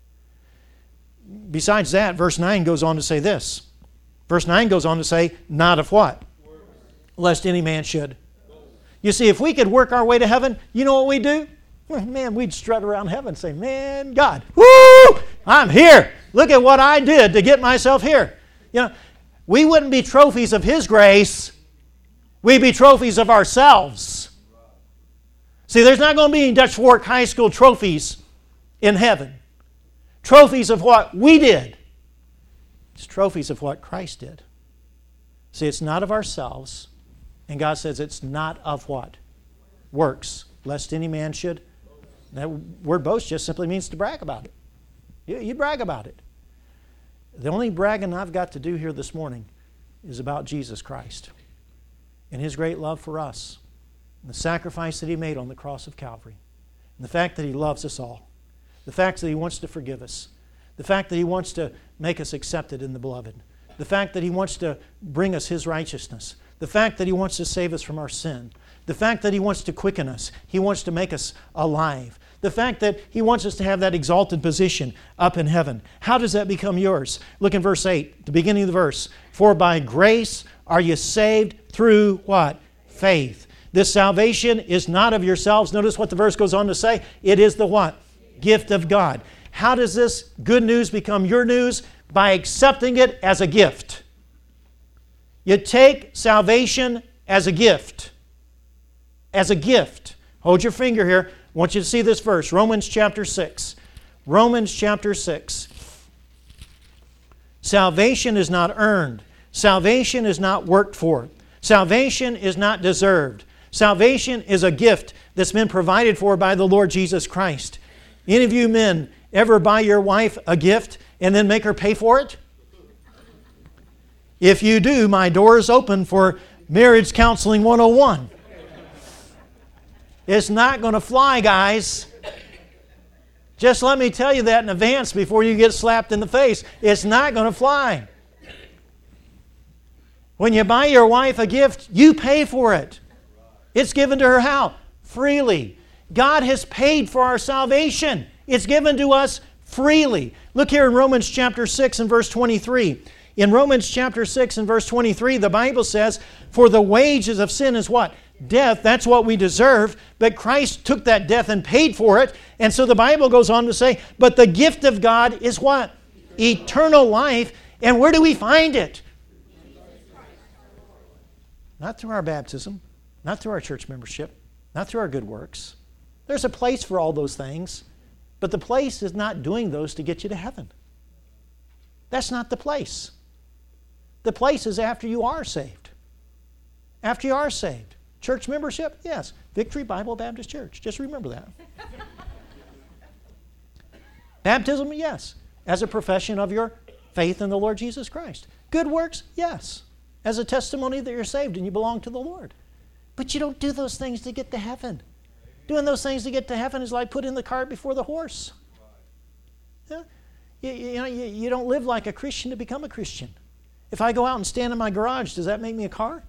Besides that, verse 9 goes on to say this. Verse 9 goes on to say, not of what? Lest any man should. You see, if we could work our way to heaven, you know what we'd do? Well, man, we'd strut around heaven and say, man, God, woo, I'm here. Look at what I did to get myself here. We wouldn't be trophies of His grace. We'd be trophies of ourselves. See, there's not going to be any Dutch Fork High School trophies in heaven. Trophies of what we did. It's trophies of what Christ did. See, it's not of ourselves. And God says it's not of what? Works, lest any man should. That word boast just simply means to brag about it. You brag about it. The only bragging I've got to do here this morning is about Jesus Christ and His great love for us, and the sacrifice that He made on the cross of Calvary, and the fact that He loves us all, the fact that He wants to forgive us, the fact that He wants to make us accepted in the Beloved, the fact that He wants to bring us His righteousness, the fact that He wants to save us from our sin, the fact that He wants to quicken us, He wants to make us alive, the fact that He wants us to have that exalted position up in heaven. How does that become yours? Look in verse 8, the beginning of the verse. For by grace are you saved through what? Faith. This salvation is not of yourselves. Notice what the verse goes on to say. It is the what? Gift of God. How does this good news become your news? By accepting it as a gift. You take salvation as a gift. As a gift. Hold your finger here. I want you to see this verse. Romans chapter 6. Romans chapter 6. Salvation is not earned. Salvation is not worked for. Salvation is not deserved. Salvation is a gift that's been provided for by the Lord Jesus Christ. Any of you men ever buy your wife a gift and then make her pay for it? If you do, my door is open for Marriage Counseling 101. It's not going to fly, guys. Just let me tell you that in advance before you get slapped in the face. It's not going to fly. When you buy your wife a gift, you pay for it. It's given to her how? Freely. God has paid for our salvation. It's given to us freely. Look here in Romans chapter 6 and verse 23. In Romans chapter 6 and verse 23, the Bible says, "For the wages of sin is what? Death." That's what we deserve. But Christ took that death and paid for it. And so the Bible goes on to say, but the gift of God is what? Eternal life. And where do we find it? Not through our baptism, not through our church membership, not through our good works. There's a place for all those things, but the place is not doing those to get you to heaven. That's not the place. The place is after you are saved. After you are saved. Church membership? Yes. Victory Bible Baptist Church. Just remember that. Baptism? Yes. As a profession of your faith in the Lord Jesus Christ. Good works? Yes. As a testimony that you're saved and you belong to the Lord. But you don't do those things to get to heaven. Doing those things to get to heaven is like putting the cart before the horse. Yeah? You don't live like a Christian to become a Christian. If I go out and stand in my garage, does that make me a car?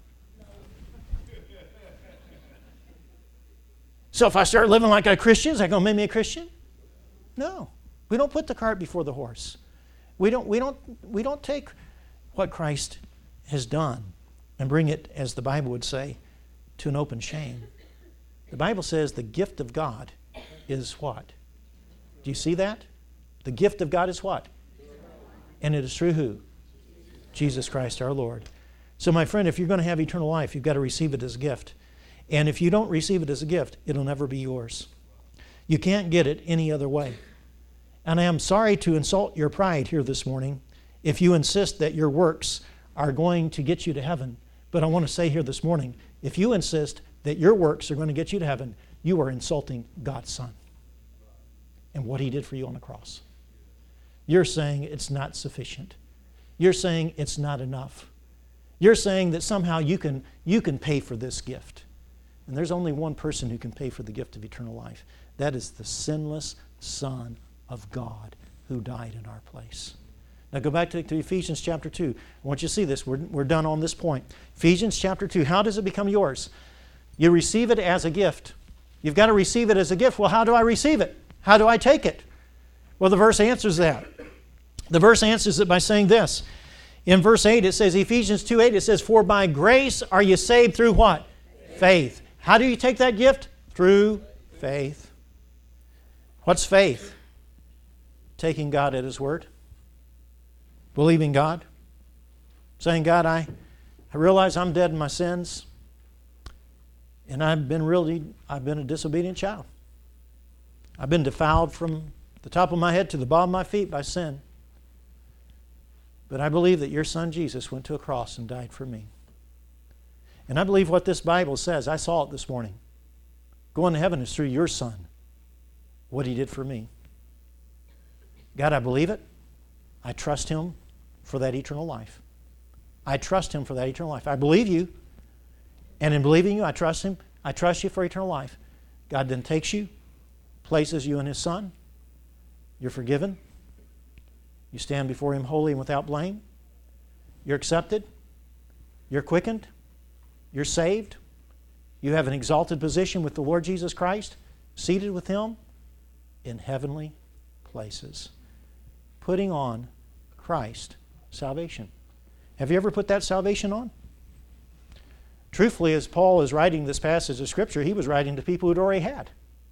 So if I start living like a Christian, is that going to make me a Christian? No. We don't put the cart before the horse. We don't take what Christ has done and bring it, as the Bible would say, to an open shame. The Bible says the gift of God is what? Do you see that? The gift of God is what? And it is through who? Jesus Christ our Lord. So my friend, if you're going to have eternal life, you've got to receive it as a gift. And if you don't receive it as a gift, it'll never be yours. You can't get it any other way. And I am sorry to insult your pride here this morning if you insist that your works are going to get you to heaven. But I want to say here this morning, if you insist that your works are going to get you to heaven, you are insulting God's Son and what He did for you on the cross. You're saying it's not sufficient. You're saying it's not enough. You're saying that somehow you can pay for this gift. And there's only one person who can pay for the gift of eternal life. That is the sinless Son of God who died in our place. Now go back to Ephesians chapter 2. I want you to see this. We're done on this point. Ephesians chapter 2. How does it become yours? You receive it as a gift. You've got to receive it as a gift. Well, how do I receive it? How do I take it? Well, the verse answers that. The verse answers it by saying this. In verse 8 it says, Ephesians 2:8, it says, "For by grace are you saved through what? Faith." How do you take that gift? Through faith. What's faith? Taking God at His word. Believing God. Saying, God, I realize I'm dead in my sins. And I've been a disobedient child. I've been defiled from the top of my head to the bottom of my feet by sin. But I believe that your Son Jesus went to a cross and died for me. And I believe what this Bible says. I saw it this morning. Going to heaven is through your Son. What He did for me. God, I believe it. I trust Him for that eternal life. I trust Him for that eternal life. I believe you. And in believing you, I trust Him. I trust you for eternal life. God then takes you, places you in His Son. You're forgiven. You stand before Him holy and without blame. You're accepted. You're quickened. You're saved. You have an exalted position with the Lord Jesus Christ, seated with Him in heavenly places, putting on Christ salvation. Have you ever put that salvation on? Truthfully, as Paul is writing this passage of Scripture, he was writing to people who'd already had.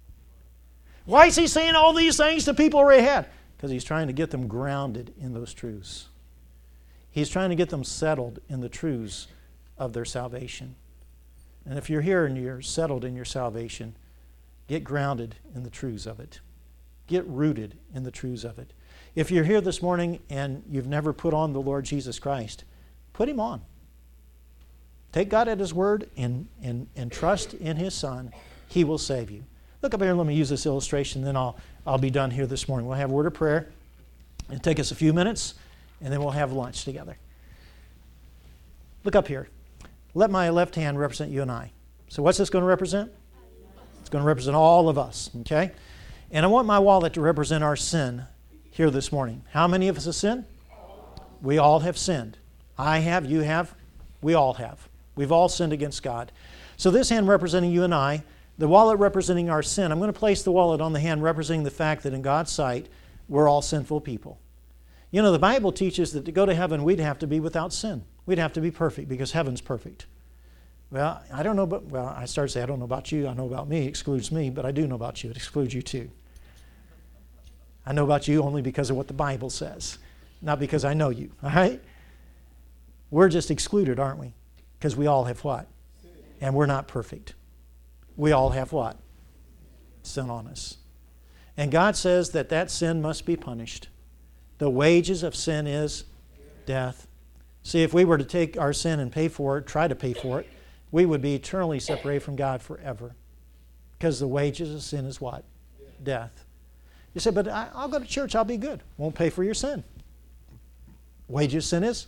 Why is he saying all these things to people who already had? Because he's trying to get them grounded in those truths. He's trying to get them settled in the truths of their salvation. And if you're here and you're settled in your salvation, get grounded in the truths of it. Get rooted in the truths of it. If you're here this morning and you've never put on the Lord Jesus Christ, put Him on. Take God at His word and trust in His Son. He will save you. Look up here and let me use this illustration, then I'll be done here this morning. We'll have a word of prayer. It'll take us a few minutes, and then we'll have lunch together. Look up here. Let my left hand represent you and I. So what's this going to represent? It's going to represent all of us, okay? And I want my wallet to represent our sin here this morning. How many of us have sinned? We all have sinned. I have, you have, we all have. We've all sinned against God. So this hand representing you and I, the wallet representing our sin, I'm going to place the wallet on the hand representing the fact that in God's sight, we're all sinful people. You know, the Bible teaches that to go to heaven, we'd have to be without sin. We'd have to be perfect because heaven's perfect. Well, I don't know, I started to say, I don't know about you. I know about me. It excludes me, but I do know about you. It excludes you too. I know about you only because of what the Bible says, not because I know you, all right? We're just excluded, aren't we? Because we all have what? And we're not perfect. We all have what? Sin on us. And God says that sin must be punished. The wages of sin is death. See, if we were to take our sin and pay for it, try to pay for it, we would be eternally separated from God forever. Because the wages of sin is what? Death. You say, but I'll go to church, I'll be good. Won't pay for your sin. Wages of sin is?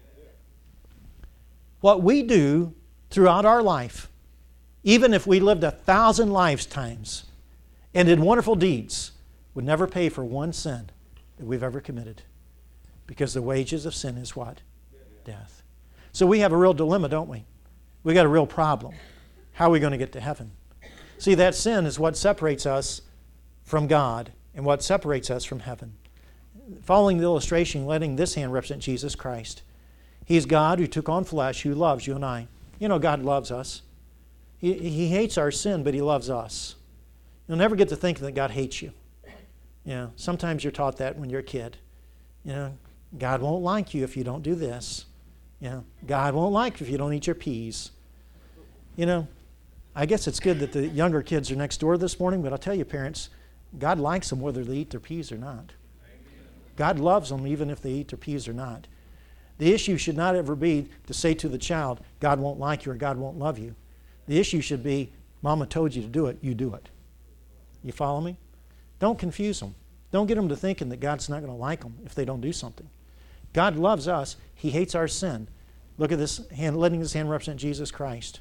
What we do throughout our life, even if we lived 1,000 lifetimes and did wonderful deeds, would never pay for one sin that we've ever committed. Because the wages of sin is what? Death. So we have a real dilemma, don't we? We got a real problem. How are we going to get to heaven? See, that sin is what separates us from God and what separates us from heaven. Following the illustration, letting this hand represent Jesus Christ. He's God who took on flesh, who loves you and I. You know, God loves us. He hates our sin, but He loves us. You'll never get to thinking that God hates you. You know, sometimes you're taught that when you're a kid. You know, God won't like you if you don't do this. You know, God won't like you if you don't eat your peas. You know, I guess it's good that the younger kids are next door this morning, but I'll tell you, parents, God likes them whether they eat their peas or not. God loves them even if they eat their peas or not. The issue should not ever be to say to the child, God won't like you or God won't love you. The issue should be, Mama told you to do it, you do it. You follow me? Don't confuse them. Don't get them to thinking that God's not going to like them if they don't do something. God loves us. He hates our sin. Look at this hand, letting this hand represent Jesus Christ.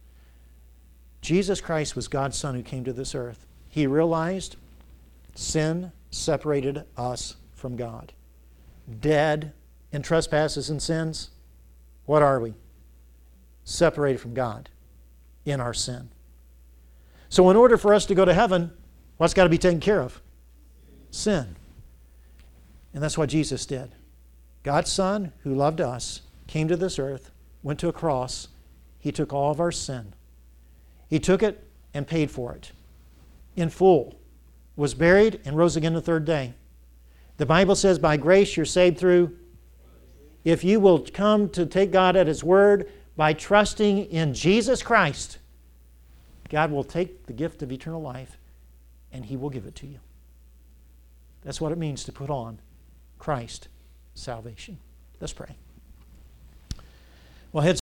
Jesus Christ was God's Son who came to this earth. He realized sin separated us from God. Dead in trespasses and sins, what are we? Separated from God in our sin. So in order for us to go to heaven, what's got to be taken care of? Sin. And that's what Jesus did. God's Son, who loved us, came to this earth, went to a cross. He took all of our sin. He took it and paid for it in full, was buried and rose again the third day. The Bible says by grace you're saved through, if you will come to take God at His word by trusting in Jesus Christ, God will take the gift of eternal life and He will give it to you. That's what it means to put on Christ salvation. Let's pray. Well, heads